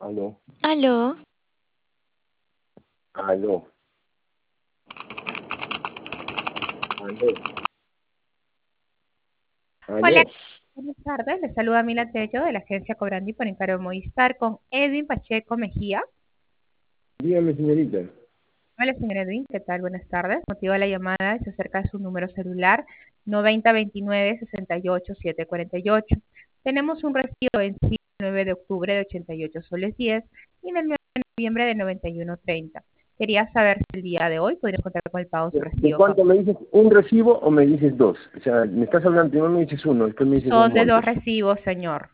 Aló, Aló, aló, aló, Hola, aló. buenas tardes. Les saluda Mila Tello de la agencia Cobrandi por encargo de Movistar con Edwin Pacheco Mejía. Dígame, señorita. Hola, señor Edwin, ¿qué tal? Buenas tardes. Motivo de la llamada es acerca de su número celular 9029-68748. Tenemos un recibo en 9 de octubre de 88 soles 10 y en el mes de noviembre de 91.30. Quería saber si el día de hoy podría contar con el pago de su ¿De recibo. cuánto me dices? ¿Un recibo o me dices dos? O sea, me estás hablando, primero me dices uno, después me dices dos Son de dos montos. recibos, señor.